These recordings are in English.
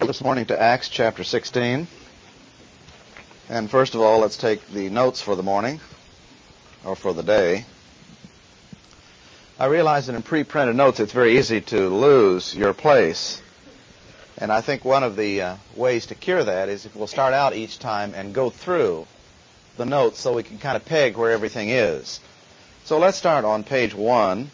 This morning to Acts chapter 16. And first of all, let's take the notes for the morning, or for the day. I realize that in pre-printed notes it's very easy to lose your place. And I think one of the ways to cure that is if we'll start out each time and go through the notes so we can kind of peg where everything is. So let's start on page 1.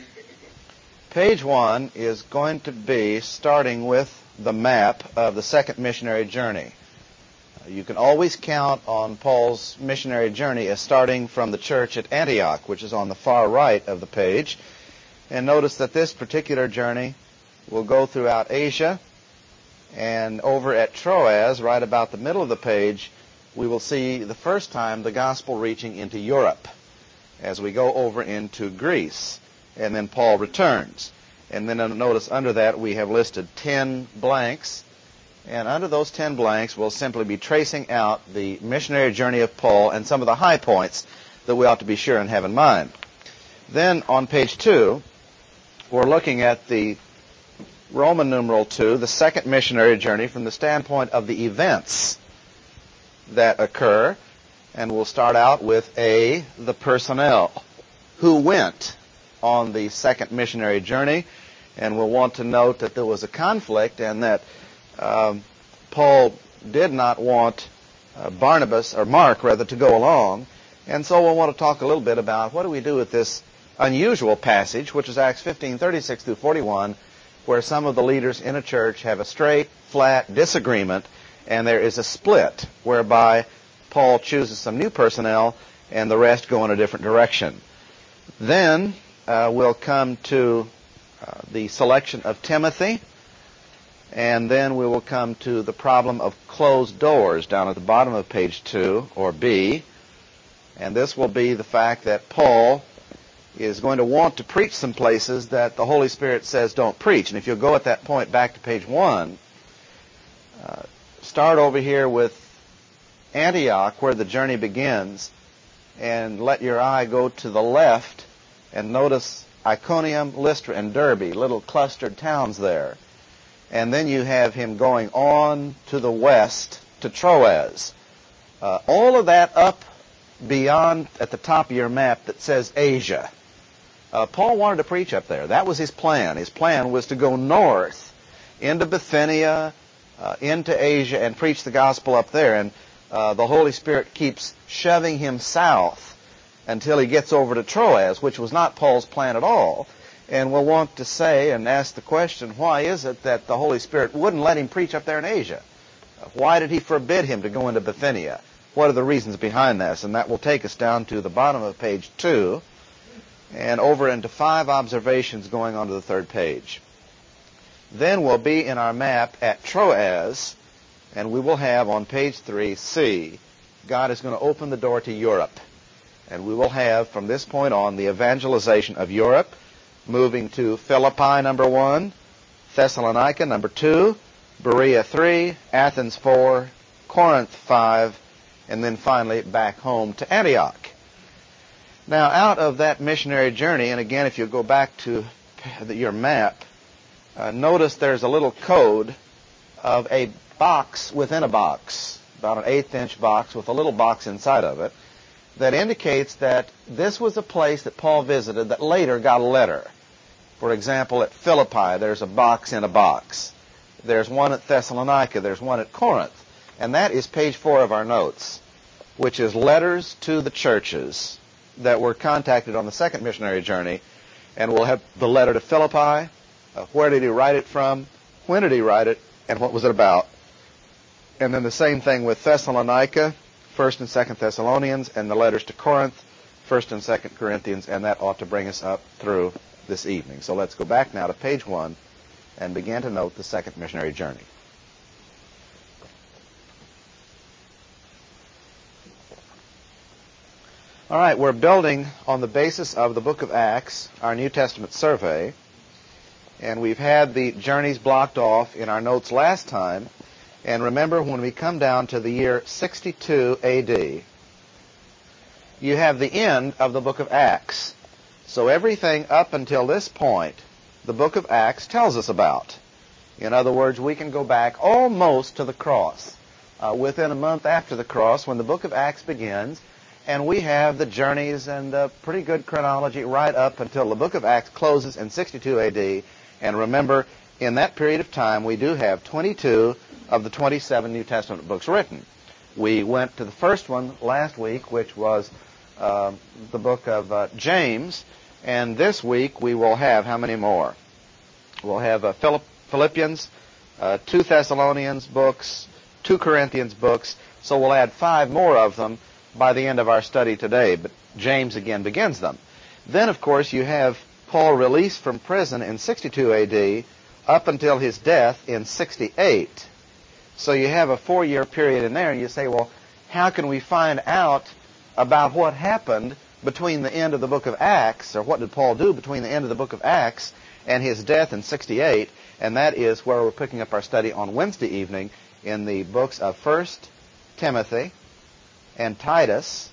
Page 1 is going to be starting with the map of the second missionary journey. You can always count on Paul's missionary journey as starting from the church at Antioch, which is on the far right of the page. And notice that this particular journey will go throughout Asia. And over at Troas, right about the middle of the page, we will see the first time the gospel reaching into Europe as we go over into Greece. And then Paul returns. And then notice under that we have listed 10 blanks. And under those 10 blanks, we'll simply be tracing out the missionary journey of Paul and some of the high points that we ought to be sure and have in mind. Then on page 2, we're looking at the Roman numeral 2, the second missionary journey from the standpoint of the events that occur. And we'll start out with A, the personnel. Who went on the second missionary journey? And we'll want to note that there was a conflict and that Paul did not want Mark to go along. And so we'll want to talk a little bit about what do we do with this unusual passage, which is Acts 15:36 through 41, where some of the leaders in a church have a straight, flat disagreement, and there is a split whereby Paul chooses some new personnel and the rest go in a different direction. Then we'll come to the selection of Timothy, and then we will come to the problem of closed doors down at the bottom of page 2, or B. And this will be the fact that Paul is going to want to preach some places that the Holy Spirit says don't preach. And if you'll go at that point back to page 1, start over here with Antioch, where the journey begins, and let your eye go to the left and notice Iconium, Lystra, and Derbe, little clustered towns there. And then you have him going on to the west to Troas. All of that up beyond at the top of your map that says Asia. Paul wanted to preach up there. That was his plan. His plan was to go north into Bithynia, into Asia, and preach the gospel up there. And the Holy Spirit keeps shoving him south until he gets over to Troas, which was not Paul's plan at all. And we'll want to say and ask the question, why is it that the Holy Spirit wouldn't let him preach up there in Asia? Why did he forbid him to go into Bithynia? What are the reasons behind this? And that will take us down to the bottom of page 2 and over into 5 observations going on to the 3rd page. Then we'll be in our map at Troas, and we will have on page 3, C, God is going to open the door to Europe. And we will have, from this point on, the evangelization of Europe, moving to Philippi, number 1, Thessalonica, number 2, Berea 3, Athens 4, Corinth 5, and then finally back home to Antioch. Now, out of that missionary journey, and again, if you go back to your map, notice there's a little code of a box within a box, about an 1/8-inch box with a little box inside of it, that indicates that this was a place that Paul visited that later got a letter. For example, at Philippi, there's a box in a box. There's one at Thessalonica. There's one at Corinth. And that is page 4 of our notes, which is letters to the churches that were contacted on the second missionary journey. And we'll have the letter to Philippi, where did he write it from, when did he write it, and what was it about. And then the same thing with Thessalonica, 1st and 2nd Thessalonians, and the letters to Corinth, 1st and 2nd Corinthians, and that ought to bring us up through this evening. So let's go back now to page 1 and begin to note the second missionary journey. All right, we're building on the basis of the book of Acts, our New Testament survey, and we've had the journeys blocked off in our notes last time. And remember, when we come down to the year 62 A.D., you have the end of the book of Acts. So everything up until this point, the book of Acts tells us about. In other words, we can go back almost to the cross, within a month after the cross when the book of Acts begins, and we have the journeys and pretty good chronology right up until the book of Acts closes in 62 A.D. And remember, in that period of time, we do have 22 of the 27 New Testament books written. We went to the first one last week, which was the book of James, and this week we will have how many more? We'll have Philippians, 2 Thessalonians books, 2 Corinthians books, so we'll add 5 more of them by the end of our study today, but James again begins them. Then, of course, you have Paul released from prison in 62 A.D. up until his death in 68. So you have a 4-year period in there, and you say, well, how can we find out about what happened between the end of the book of Acts, or what did Paul do between the end of the book of Acts and his death in 68? And that is where we're picking up our study on Wednesday evening in the books of 1 Timothy and Titus,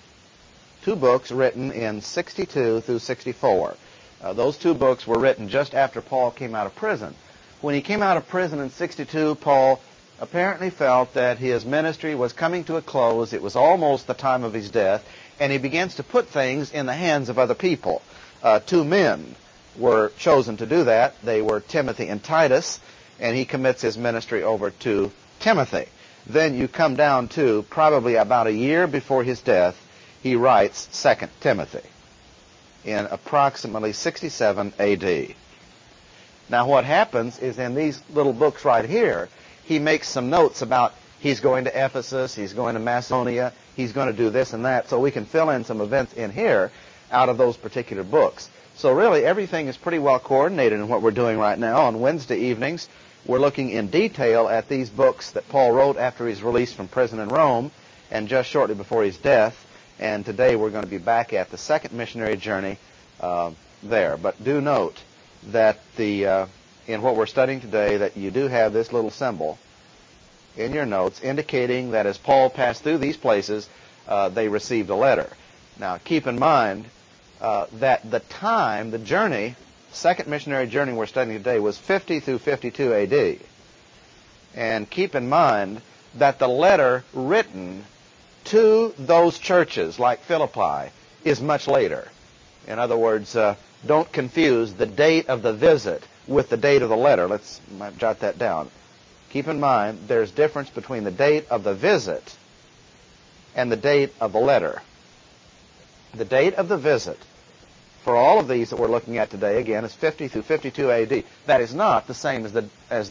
2 books written in 62 through 64. Those 2 books were written just after Paul came out of prison. When he came out of prison in 62, Paul apparently felt that his ministry was coming to a close. It was almost the time of his death, and he begins to put things in the hands of other people. 2 men were chosen to do that. They were Timothy and Titus, and he commits his ministry over to Timothy. Then you come down to probably about a year before his death, he writes 2 Timothy in approximately 67 A.D. Now what happens is in these little books right here, he makes some notes about he's going to Ephesus, he's going to Macedonia, he's going to do this and that, so we can fill in some events in here out of those particular books. So really everything is pretty well coordinated in what we're doing right now. On Wednesday evenings, we're looking in detail at these books that Paul wrote after he's released from prison in Rome and just shortly before his death. And today we're going to be back at the second missionary journey there. But do note that in what we're studying today that you do have this little symbol in your notes indicating that as Paul passed through these places, they received a letter. Now keep in mind that the time, the journey, second missionary journey we're studying today was 50 through 52 A.D. And keep in mind that the letter written to those churches like Philippi is much later. In other words, don't confuse the date of the visit with the date of the letter. Let's jot that down. Keep in mind there's difference between the date of the visit and the date of the letter. The date of the visit for all of these that we're looking at today, again, is 50 through 52 A.D. That is not the same as the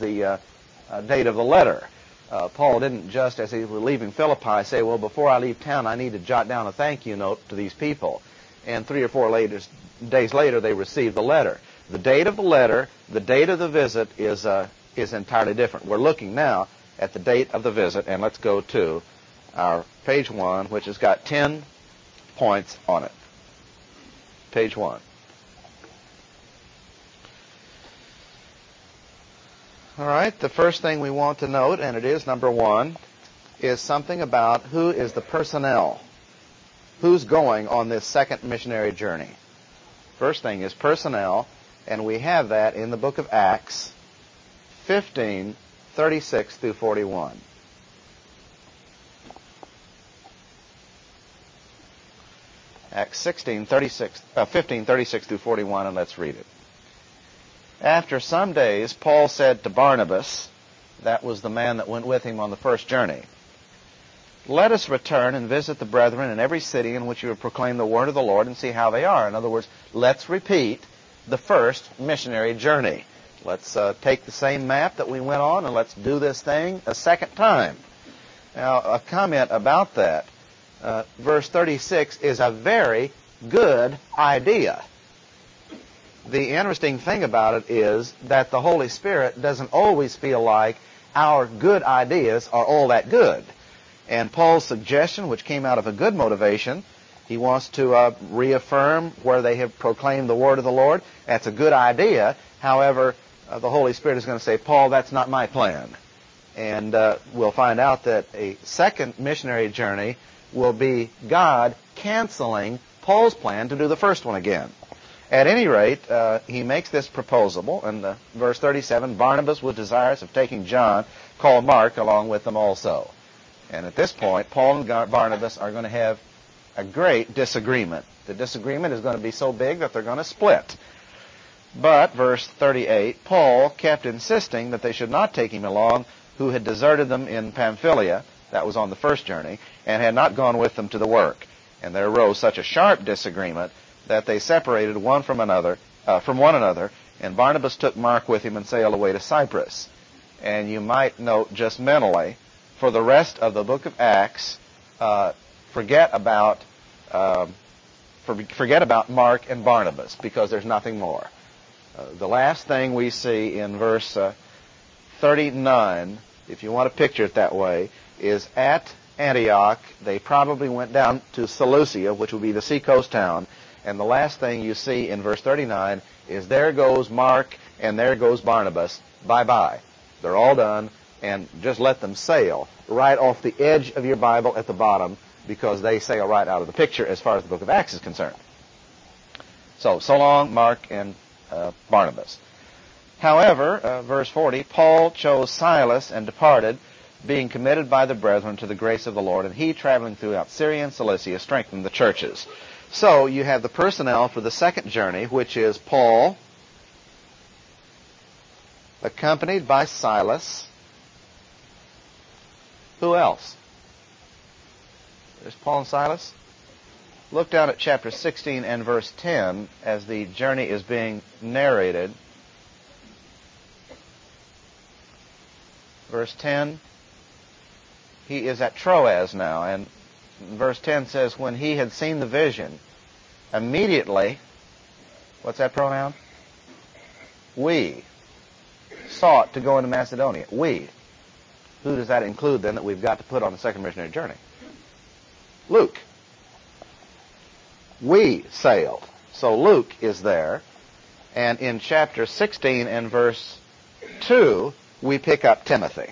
date of the letter. Paul didn't just, as he was leaving Philippi, say, well, before I leave town, I need to jot down a thank you note to these people. And 3 or 4 days later, they received the letter. The date of the letter, the date of the visit is entirely different. We're looking now at the date of the visit, and let's go to our page 1, which has got 10 points on it. Page 1. All right, the first thing we want to note, and it is number 1, is something about who is the personnel. Who's going on this second missionary journey? First thing is personnel, and we have that in the book of Acts 15, 36 through 41. Acts 15, 36 through 41, and let's read it. After some days, Paul said to Barnabas, that was the man that went with him on the first journey, let us return and visit the brethren in every city in which you have proclaimed the word of the Lord and see how they are. In other words, let's repeat the first missionary journey. Let's take the same map that we went on and let's do this thing a second time. Now, a comment about that. Verse 36 is a very good idea. The interesting thing about it is that the Holy Spirit doesn't always feel like our good ideas are all that good. And Paul's suggestion, which came out of a good motivation, he wants to reaffirm where they have proclaimed the word of the Lord. That's a good idea. However, the Holy Spirit is going to say, Paul, that's not my plan. And we'll find out that a second missionary journey will be God canceling Paul's plan to do the first one again. At any rate, he makes this proposal. In verse 37, Barnabas was desirous of taking John, called Mark, along with them also. And at this point, Paul and Barnabas are going to have a great disagreement. The disagreement is going to be so big that they're going to split. But, verse 38, Paul kept insisting that they should not take him along, who had deserted them in Pamphylia, that was on the first journey, and had not gone with them to the work. And there arose such a sharp disagreement that they separated one from one another, and Barnabas took Mark with him and sailed away to Cyprus. And you might note just mentally, for the rest of the book of Acts, forget about Mark and Barnabas, because there's nothing more. The last thing we see in verse 39, if you want to picture it that way, is at Antioch. They probably went down to Seleucia, which would be the seacoast town, and the last thing you see in verse 39 is there goes Mark and there goes Barnabas. Bye-bye. They're all done, and just let them sail right off the edge of your Bible at the bottom, because they sail right out of the picture as far as the book of Acts is concerned. So long, Mark and Barnabas. However, verse 40, Paul chose Silas and departed, being committed by the brethren to the grace of the Lord, and he, traveling throughout Syria and Cilicia, strengthened the churches. So you have the personnel for the second journey, which is Paul, accompanied by Silas. Who else? There's Paul and Silas. Look down at chapter 16 and verse 10 as the journey is being narrated. Verse 10, he is at Troas now, and verse 10 says, when he had seen the vision, immediately, what's that pronoun? We sought to go into Macedonia. We. Who does that include then that we've got to put on the second missionary journey? Luke. We sailed. So Luke is there. And in chapter 16 and verse 2, we pick up Timothy.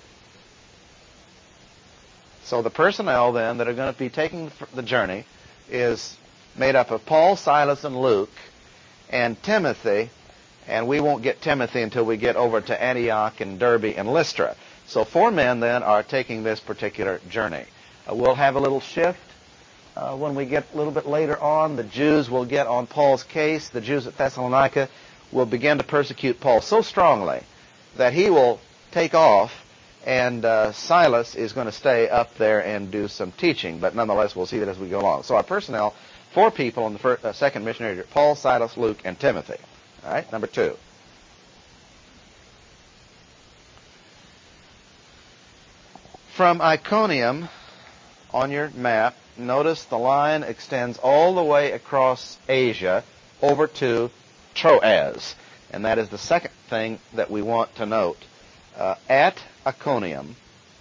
So the personnel then that are going to be taking the journey is made up of Paul, Silas, and Luke, and Timothy, and we won't get Timothy until we get over to Antioch and Derbe and Lystra. So 4 men then are taking this particular journey. We'll have a little shift. When we get a little bit later on, the Jews will get on Paul's case. The Jews at Thessalonica will begin to persecute Paul so strongly that he will take off, and Silas is going to stay up there and do some teaching. But nonetheless, we'll see that as we go along. So our personnel, 4 people on the second missionary journey: Paul, Silas, Luke, and Timothy. All right, number 2. From Iconium, on your map, notice the line extends all the way across Asia over to Troas. And that is the second thing that we want to note. At Iconium,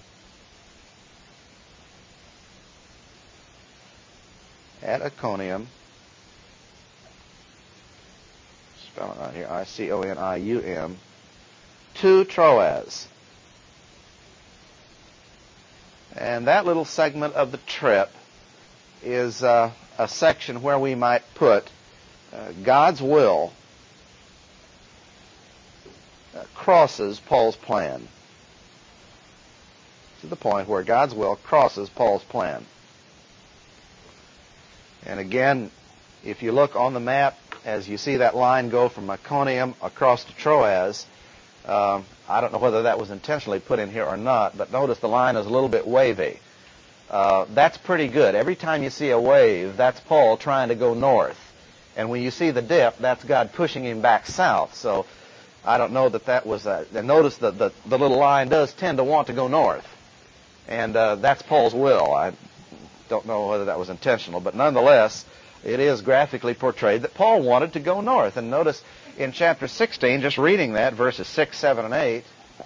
spell it out here, Iconium, to Troas. And that little segment of the trip is a section where we might put God's will crosses Paul's plan. To the point where God's will crosses Paul's plan. And again, if you look on the map, as you see that line go from Iconium across to Troas, I don't know whether that was intentionally put in here or not, but notice the line is a little bit wavy. That's pretty good. Every time you see a wave, that's Paul trying to go north. And when you see the dip, that's God pushing him back south. So I don't know that was and notice the little line does tend to want to go north. And that's Paul's will. I don't know whether that was intentional, but nonetheless, it is graphically portrayed that Paul wanted to go north. And notice in chapter 16, just reading that, verses 6, 7, and 8,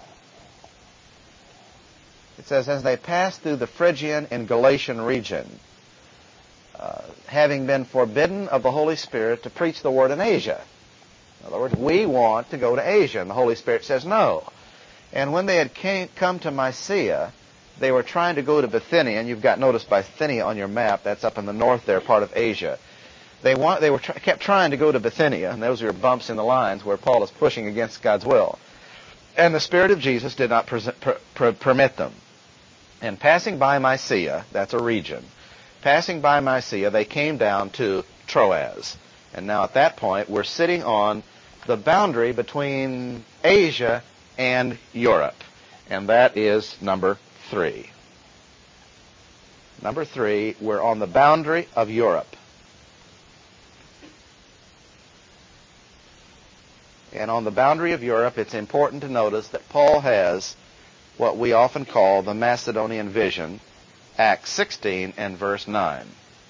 it says, as they passed through the Phrygian and Galatian region, having been forbidden of the Holy Spirit to preach the word in Asia. In other words, we want to go to Asia, and the Holy Spirit says no. And when they had come to Mysia, they were trying to go to Bithynia, and you've got, notice, Bithynia on your map. That's up in the north there, part of Asia. kept trying to go to Bithynia, and those are bumps in the lines where Paul is pushing against God's will. And the Spirit of Jesus did not permit them. And passing by Mysia, that's a region, passing by Mysia, they came down to Troas. And now at that point, we're sitting on the boundary between Asia and Europe. And that is number 3. Number 3, we're on the boundary of Europe. And on the boundary of Europe, it's important to notice that Paul has what we often call the Macedonian vision, Acts 16 and verse 9.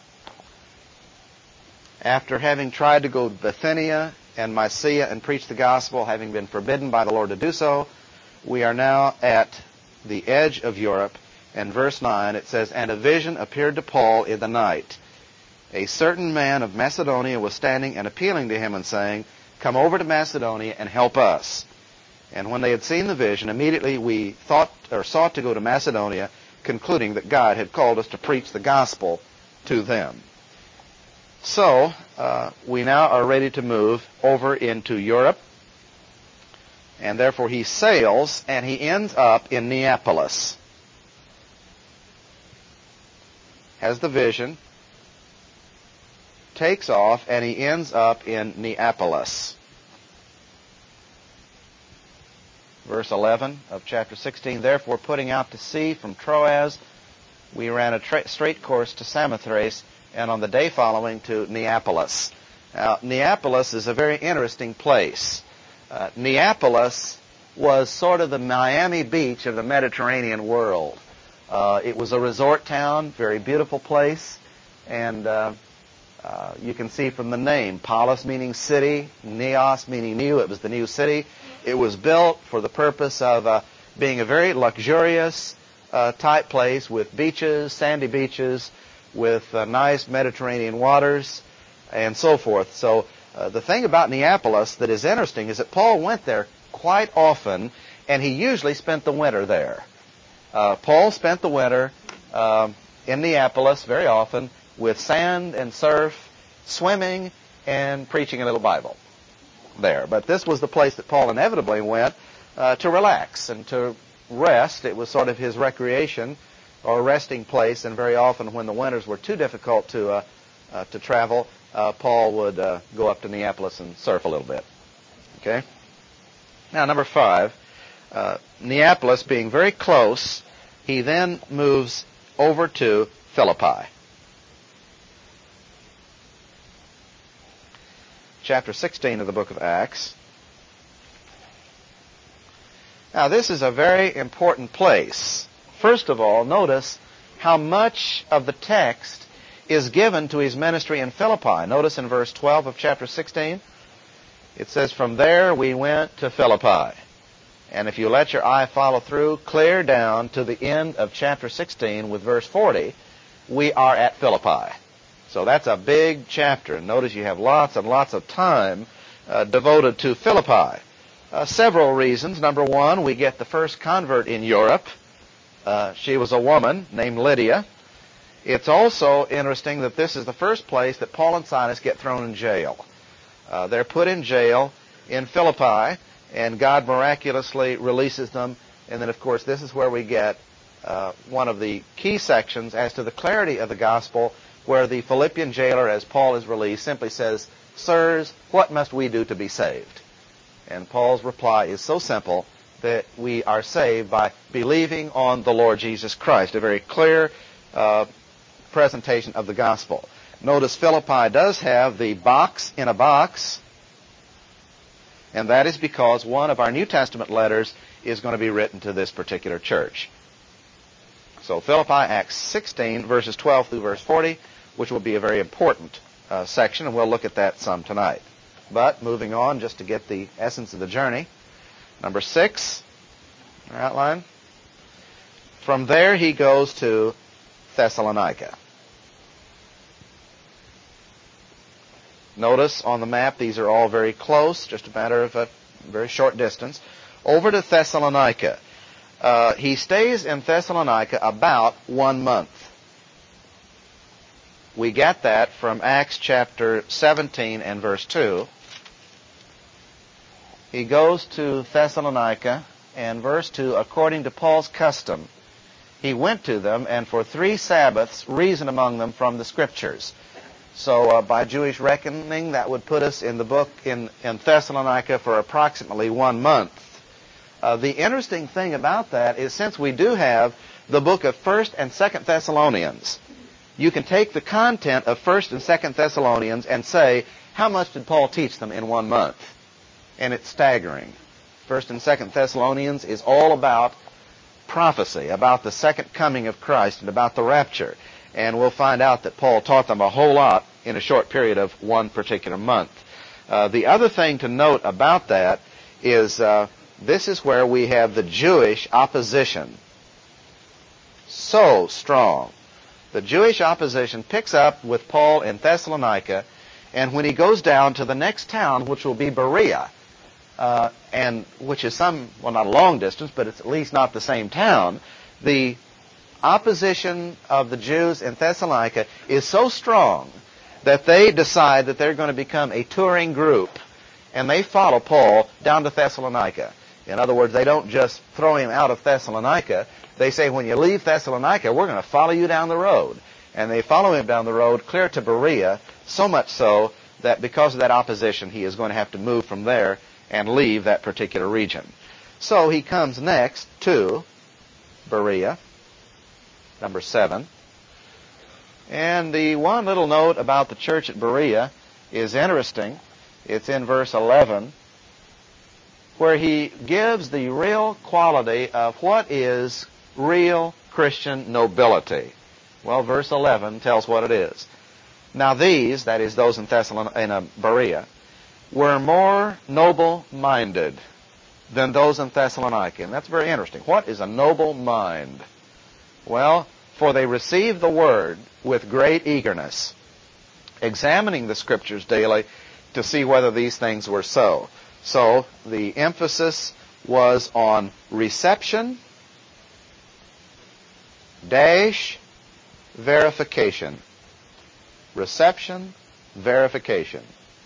After having tried to go to Bithynia and Mysia and preach the gospel, having been forbidden by the Lord to do so, we are now at the edge of Europe. And verse 9, it says, "And a vision appeared to Paul in the night. A certain man of Macedonia was standing and appealing to him and saying, 'Come over to Macedonia and help us.' And when they had seen the vision, immediately we sought to go to Macedonia, concluding that God had called us to preach the gospel to them." So, we now are ready to move over into Europe. And therefore he sails, and he ends up in Neapolis. Has the vision, takes off, and he ends up in Neapolis. Verse 11 of chapter 16, "Therefore, putting out to sea from Troas, we ran a straight course to Samothrace, and on the day following to Neapolis." Now, Neapolis is a very interesting place. Neapolis was sort of the Miami Beach of the Mediterranean world. It was a resort town, very beautiful place, and you can see from the name, Polis meaning city, Neos meaning new. It was the new city. It was built for the purpose of being a very luxurious type place with beaches, sandy beaches, with nice Mediterranean waters, and so forth. So the thing about Neapolis that is interesting is that Paul went there quite often, and he usually spent the winter there. Paul spent the winter in Neapolis very often with sand and surf, swimming, and preaching a little Bible there. But this was the place that Paul inevitably went to relax and to rest. It was sort of his recreation or resting place, and very often when the winters were too difficult to travel, Paul would go up to Neapolis and surf a little bit. Okay? Now, number 5, Neapolis being very close, he then moves over to Philippi. Chapter 16 of the book of Acts. Now, this is a very important place. First of all, notice how much of the text is given to his ministry in Philippi. Notice in verse 12 of chapter 16, it says, "From there we went to Philippi." And if you let your eye follow through, clear down to the end of chapter 16 with verse 40, we are at Philippi. So that's a big chapter. And notice you have lots and lots of time devoted to Philippi. Several reasons. Number 1, we get the first convert in Europe. She was a woman named Lydia. It's also interesting that this is the first place that Paul and Silas get thrown in jail. They're put in jail in Philippi, and God miraculously releases them. And then, of course, this is where we get one of the key sections as to the clarity of the gospel, where the Philippian jailer, as Paul is released, simply says, "Sirs, what must we do to be saved?" And Paul's reply is so simple that we are saved by believing on the Lord Jesus Christ. A very clear presentation of the gospel. Notice Philippi does have the box in a box, and that is because one of our New Testament letters is going to be written to this particular church. So Philippi, Acts 16, verses 12 through verse 40, which will be a very important section, and we'll look at that some tonight. But moving on, just to get the essence of the journey, number 6, our outline. From there he goes to Thessalonica. Notice on the map, these are all very close, just a matter of a very short distance. Over to Thessalonica. He stays in Thessalonica about 1 month. We get that from Acts chapter 17 and verse 2. He goes to Thessalonica, and verse 2, according to Paul's custom, he went to them, and for 3 Sabbaths reasoned among them from the Scriptures. So by Jewish reckoning, that would put us in the book in Thessalonica for approximately 1 month. The interesting thing about that is, since we do have the book of 1st and 2nd Thessalonians, you can take the content of 1st and 2nd Thessalonians and say, how much did Paul teach them in 1 month? And it's staggering. 1st and 2nd Thessalonians is all about prophecy, about the second coming of Christ and about the rapture. And we'll find out that Paul taught them a whole lot in a short period of 1 particular month. The other thing to note about that is this is where we have the Jewish opposition so strong. The Jewish opposition picks up with Paul in Thessalonica, and when he goes down to the next town, which will be Berea, and which is not a long distance, but it's at least not the same town, the opposition of the Jews in Thessalonica is so strong that they decide that they're going to become a touring group, and they follow Paul down to Thessalonica. In other words, they don't just throw him out of Thessalonica. They say, when you leave Thessalonica, we're going to follow you down the road. And they follow him down the road clear to Berea, so much so that because of that opposition, he is going to have to move from there and leave that particular region. So he comes next to Berea, number 7. And the one little note about the church at Berea is interesting. It's in verse 11, where he gives the real quality of what is real Christian nobility. Well, verse 11 tells what it is. Now these, that is those in Berea, were more noble-minded than those in Thessalonica. And that's very interesting. What is a noble mind? Well, for they received the word with great eagerness, examining the Scriptures daily to see whether these things were so. So the emphasis was on reception dash verification. Reception, verification.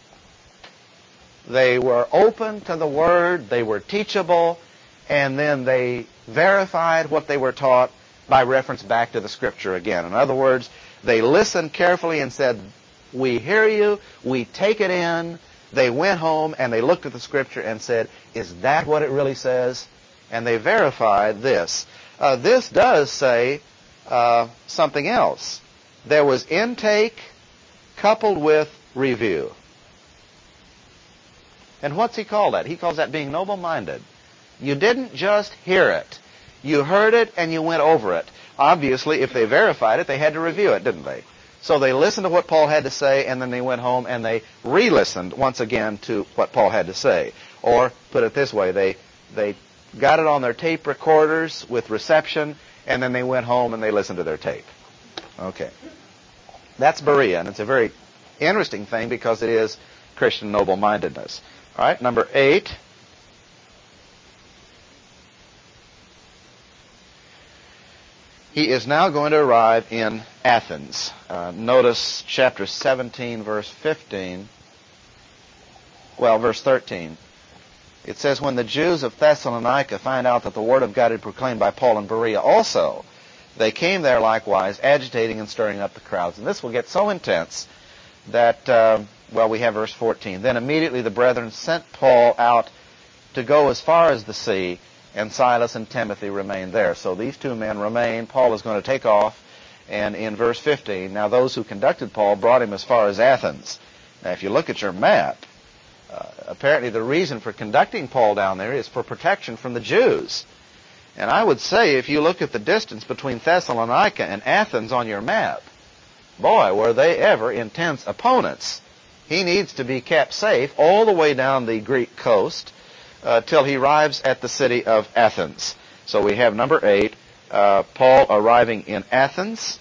They were open to the Word, they were teachable, and then they verified what they were taught by reference back to the Scripture again. In other words, they listened carefully and said, we hear you, we take it in. They went home and they looked at the Scripture and said, is that what it really says? And they verified this. This does say something else. There was intake coupled with review. And what's he call that? He calls that being noble-minded. You didn't just hear it. You heard it and you went over it. Obviously, if they verified it, they had to review it, didn't they? So they listened to what Paul had to say, and then they went home and they re-listened once again to what Paul had to say. Or, put it this way, they got it on their tape recorders with reception, and then they went home and they listened to their tape. Okay. That's Berea, and it's a very interesting thing because it is Christian noble-mindedness. All right, number 8. He is now going to arrive in Athens. Notice chapter 17, verse 15. Well, verse 13. It says, when the Jews of Thessalonica find out that the word of God is proclaimed by Paul in Berea also, they came there likewise, agitating and stirring up the crowds. And this will get so intense that, we have verse 14. Then immediately the brethren sent Paul out to go as far as the sea, and Silas and Timothy remained there. So these two men remain. Paul is going to take off. And in verse 15, now those who conducted Paul brought him as far as Athens. Now if you look at your map, apparently the reason for conducting Paul down there is for protection from the Jews. And I would say if you look at the distance between Thessalonica and Athens on your map, boy, were they ever intense opponents. He needs to be kept safe all the way down the Greek coast till he arrives at the city of Athens. So we have number 8, Paul arriving in Athens.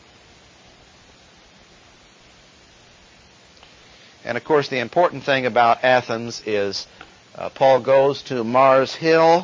And of course the important thing about Athens is Paul goes to Mars Hill.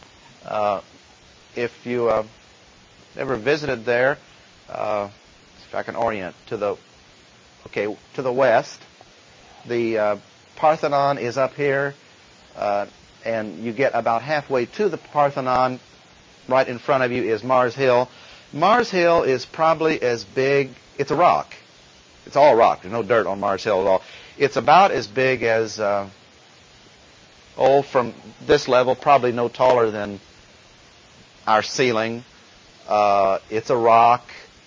If you ever visited there, if I can orient, to the west. The Parthenon is up here, and you get about halfway to the Parthenon. Right in front of you is Mars Hill. Mars Hill is probably as big. It's a rock. It's all rock. There's no dirt on Mars Hill at all. It's about as big as, from this level, probably no taller than our ceiling. It's a rock.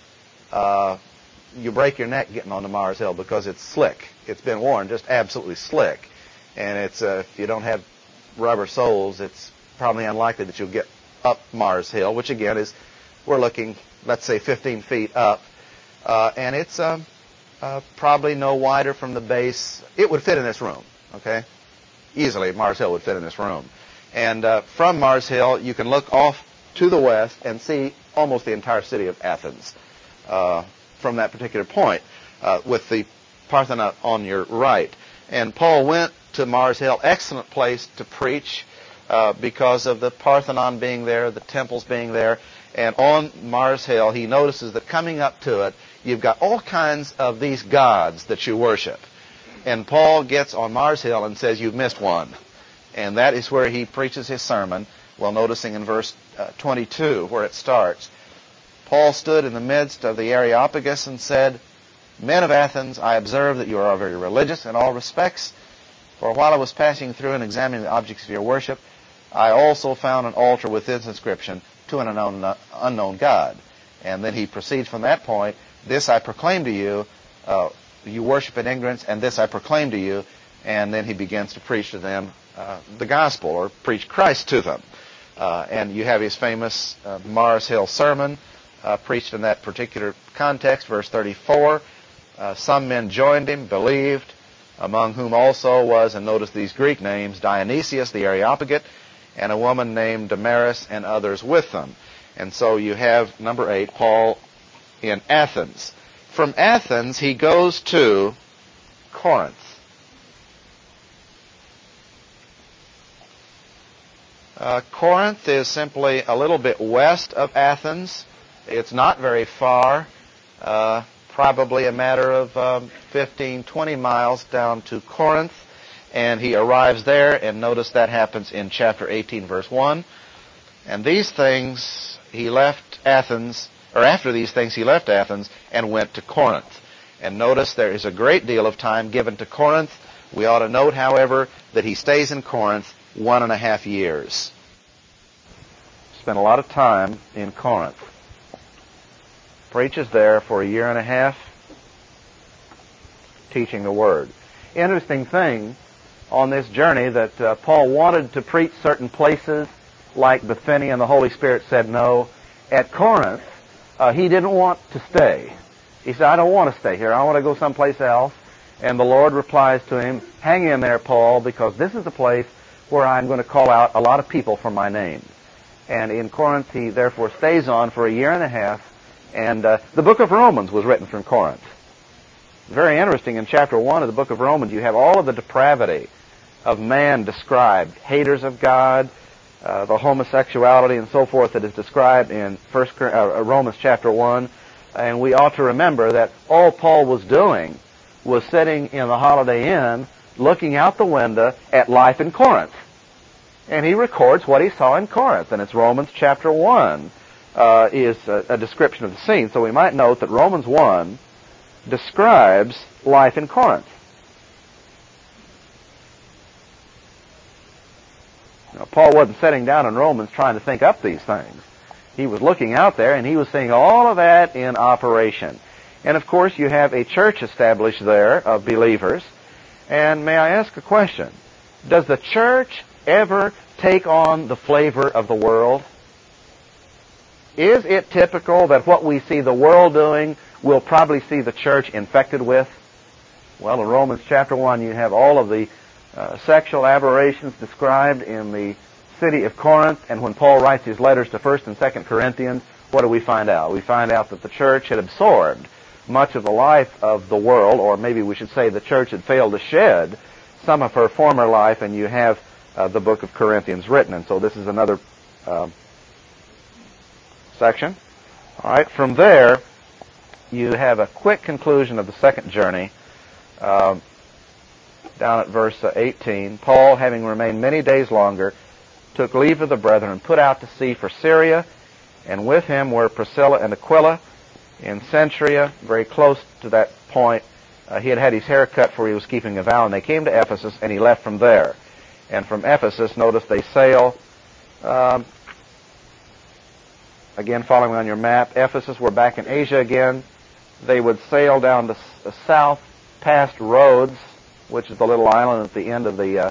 You break your neck getting onto Mars Hill because it's slick. It's been worn just absolutely slick. And it's if you don't have rubber soles, it's probably unlikely that you'll get up Mars Hill, which again is, we're looking, let's say, 15 feet up. And it's probably no wider from the base. It would fit in this room, okay? Easily, Mars Hill would fit in this room. And from Mars Hill, you can look off to the west and see almost the entire city of Athens from that particular point, with the Parthenon on your right. And Paul went to Mars Hill, excellent place to preach because of the Parthenon being there, the temples being there. And on Mars Hill, he notices that coming up to it, you've got all kinds of these gods that you worship. And Paul gets on Mars Hill and says, you've missed one. And that is where he preaches his sermon. Well, noticing in verse 22 where it starts, Paul stood in the midst of the Areopagus and said, Men of Athens, I observe that you are very religious in all respects. For while I was passing through and examining the objects of your worship, I also found an altar with this inscription, to an unknown God. And then he proceeds from that point, this I proclaim to you, you worship in ignorance, and this I proclaim to you. And then he begins to preach to them the gospel, or preach Christ to them. And you have his famous Mars Hill sermon preached in that particular context, verse 34. Some men joined him, believed, among whom also was, and notice these Greek names, Dionysius the Areopagite, and a woman named Damaris, and others with them. And so you have, number 8, Paul in Athens. From Athens, he goes to Corinth. Corinth is simply a little bit west of Athens. It's not very far, probably a matter of 15, 20 miles down to Corinth. And he arrives there, and notice that happens in chapter 18, verse 1. And these things he left Athens, or after these things he left Athens and went to Corinth. And notice there is a great deal of time given to Corinth. We ought to note, however, that he stays in Corinth 1.5 years. Spent a lot of time in Corinth. Preaches there for 1.5 years, teaching the Word. Interesting thing on this journey that Paul wanted to preach certain places like Bithynia, and the Holy Spirit said no. At Corinth, he didn't want to stay. He said, I don't want to stay here. I want to go someplace else. And the Lord replies to him, hang in there, Paul, because this is the place where I'm going to call out a lot of people for my name. And in Corinth, he therefore stays on for 1.5 years. And the book of Romans was written from Corinth. Very interesting, in chapter 1 of the book of Romans, you have all of the depravity of man described. Haters of God, the homosexuality and so forth that is described in Romans chapter 1. And we ought to remember that all Paul was doing was sitting in the Holiday Inn looking out the window at life in Corinth. And he records what he saw in Corinth. And it's Romans chapter 1 is a description of the scene. So we might note that Romans 1 describes life in Corinth. Now, Paul wasn't sitting down in Romans trying to think up these things. He was looking out there, and he was seeing all of that in operation. And, of course, you have a church established there of believers. And may I ask a question? Does the church ever take on the flavor of the world? Is it typical that what we see the world doing, we'll probably see the church infected with? Well, in Romans chapter 1, you have all of the sexual aberrations described in the city of Corinth. And when Paul writes his letters to 1st and 2nd Corinthians, what do we find out? We find out that the church had absorbed much of the life of the world, or maybe we should say the church had failed to shed some of her former life, and you have the book of Corinthians written. And so this is another section. All right, from there, you have a quick conclusion of the second journey down at verse 18. Paul, having remained many days longer, took leave of the brethren and put out to sea for Syria, and with him were Priscilla and Aquila. In Cenchrea, very close to that point, he had had his hair cut for he was keeping a vow, and they came to Ephesus, and he left from there. And from Ephesus, notice they sail, again following on your map, Ephesus, we're back in Asia again. They would sail down the south past Rhodes, which is the little island at the end of the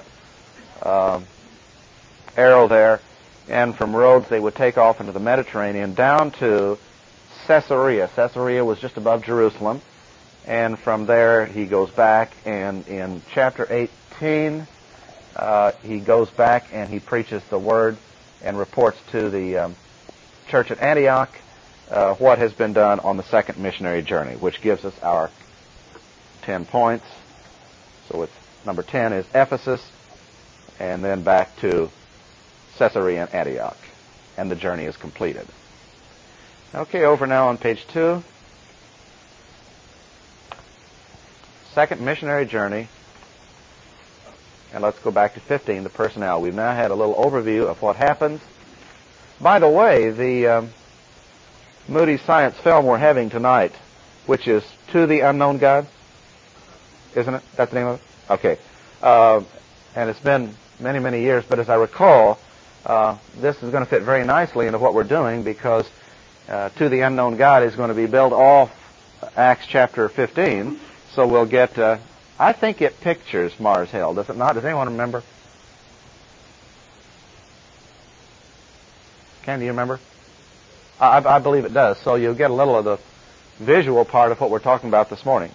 arrow there, and from Rhodes they would take off into the Mediterranean down to Caesarea. Caesarea was just above Jerusalem, and from there he goes back, and in chapter 18 he goes back and he preaches the word and reports to the church at Antioch what has been done on the second missionary journey, which gives us our 10 points. So it's number 10 is Ephesus, and then back to Caesarea and Antioch, and the journey is completed. Okay, over now on page 2. Second missionary journey, and let's go back to 15, the personnel. We've now had a little overview of what happens. By the way, the Moody Science film we're having tonight, which is To the Unknown God, isn't it? That's the name of it? Okay. And it's been many, many years, but as I recall, this is going to fit very nicely into what we're doing, because To the Unknown God is going to be built off Acts chapter 15, so we'll get, I think it pictures Mars Hill, does it not? Does anyone remember? Ken, do you remember? I believe it does, so you'll get a little of the visual part of what we're talking about this morning.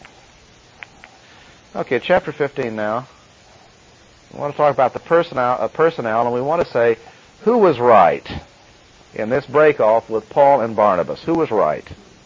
Okay, chapter 15 now. We want to talk about the personnel, and we want to say who was right in this break-off with Paul and Barnabas. Who was right?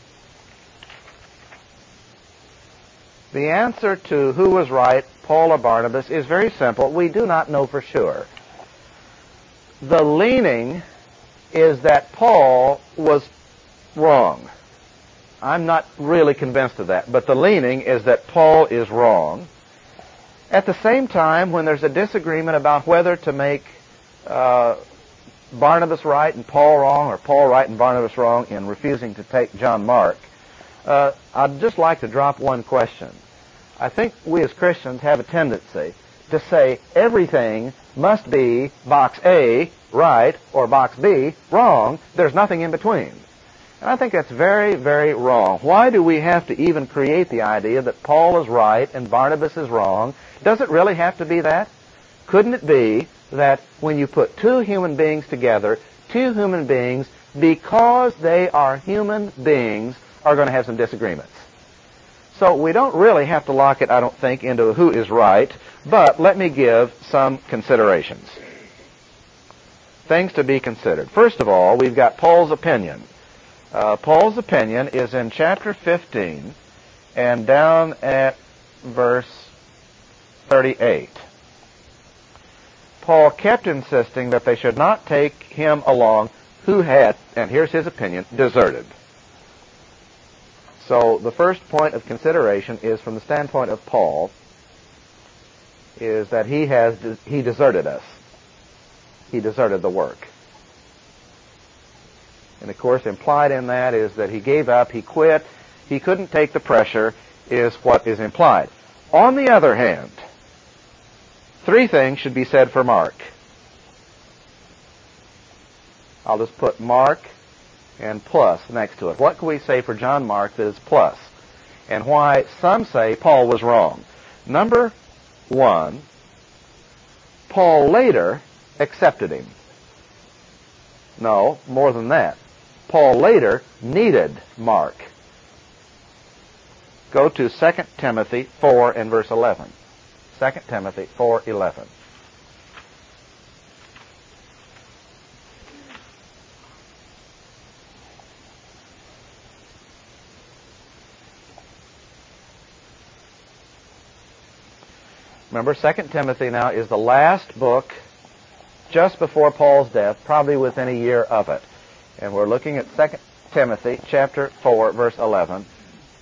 The answer to who was right, Paul or Barnabas, is very simple. We do not know for sure. The leaning is that Paul was wrong. I'm not really convinced of that, but the leaning is that Paul is wrong. At the same time, when there's a disagreement about whether to make Barnabas right and Paul wrong, or Paul right and Barnabas wrong in refusing to take John Mark, I'd just like to drop one question. I think we as Christians have a tendency to say everything must be box A, right, or box B, wrong. There's nothing in between. And I think that's very, very wrong. Why do we have to even create the idea that Paul is right and Barnabas is wrong? Does it really have to be that? Couldn't it be that when you put two human beings together, two human beings, because they are human beings, are going to have some disagreements? So we don't really have to lock it, I don't think, into who is right, but let me give some considerations. Things to be considered. First of all, we've got Paul's opinion. Paul's opinion is in chapter 15 and down at verse 38. Paul kept insisting that they should not take him along who had, and here's his opinion, deserted. So the first point of consideration is from the standpoint of Paul, is that he deserted us. He deserted the work. And of course, implied in that is that he gave up, he quit, he couldn't take the pressure, is what is implied. On the other hand, three things should be said for Mark. I'll just put Mark and plus next to it. What can we say for John Mark that is plus? And why some say Paul was wrong. Number one, Paul later accepted him. No, more than that. Paul later needed Mark. Go to 2 Timothy 4 and verse 11. 2 Timothy 4:11. Remember, 2 Timothy now is the last book just before Paul's death, probably within a year of it. And we're looking at 2 Timothy chapter 4, verse 11.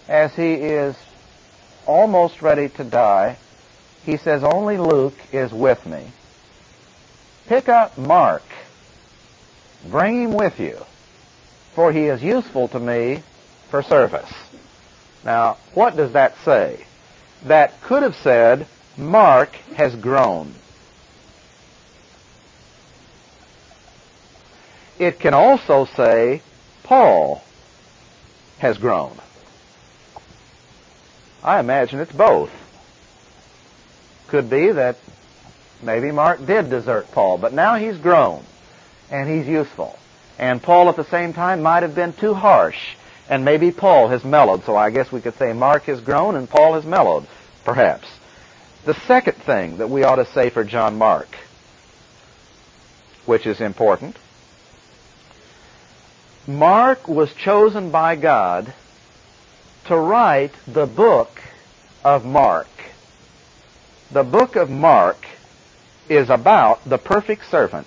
as he is almost ready to die, he says, only Luke is with me. Pick up Mark. Bring him with you, for he is useful to me for service. Now, what does that say? That could have said, Mark has grown. It can also say, Paul has grown. I imagine it's both. Could be that maybe Mark did desert Paul, but now he's grown, and he's useful. And Paul at the same time might have been too harsh, and maybe Paul has mellowed. So I guess we could say Mark has grown and Paul has mellowed, perhaps. The second thing that we ought to say for John Mark, which is important, Mark was chosen by God to write the book of Mark. The book of Mark is about the perfect servant.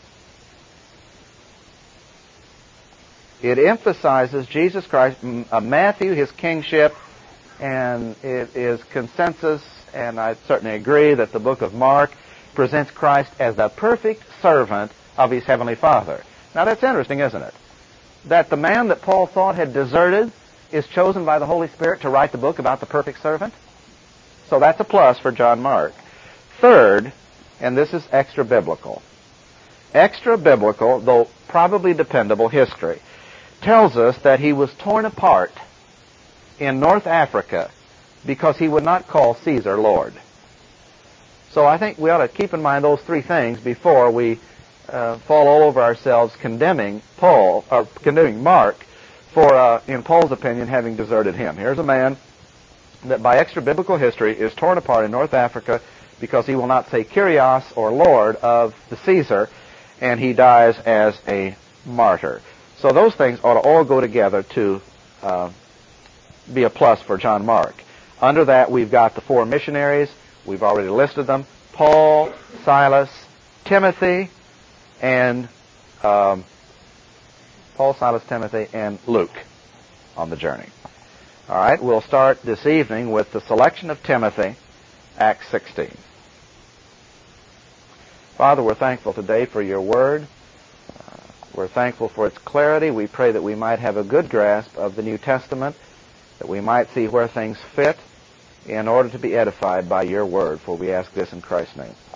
It emphasizes Jesus Christ, Matthew, his kingship, and it is consensus, and I certainly agree that the book of Mark presents Christ as the perfect servant of his heavenly Father. Now that's interesting, isn't it? That the man that Paul thought had deserted is chosen by the Holy Spirit to write the book about the perfect servant. So that's a plus for John Mark. Third, and this is extra-biblical. Extra-biblical, though probably dependable, history tells us that he was torn apart in North Africa because he would not call Caesar Lord. So I think we ought to keep in mind those three things before we fall all over ourselves condemning Mark for, in Paul's opinion, having deserted him. Here's a man that by extra-biblical history is torn apart in North Africa because he will not say Kyrios or Lord of the Caesar, and he dies as a martyr. So those things ought to all go together to be a plus for John Mark. Under that, we've got the four missionaries. We've already listed them. Paul, Silas, Timothy, and Luke on the journey. All right, we'll start this evening with the selection of Timothy, Acts 16. Father, we're thankful today for your word. We're thankful for its clarity. We pray that we might have a good grasp of the New Testament, that we might see where things fit in order to be edified by your word, for we ask this in Christ's name.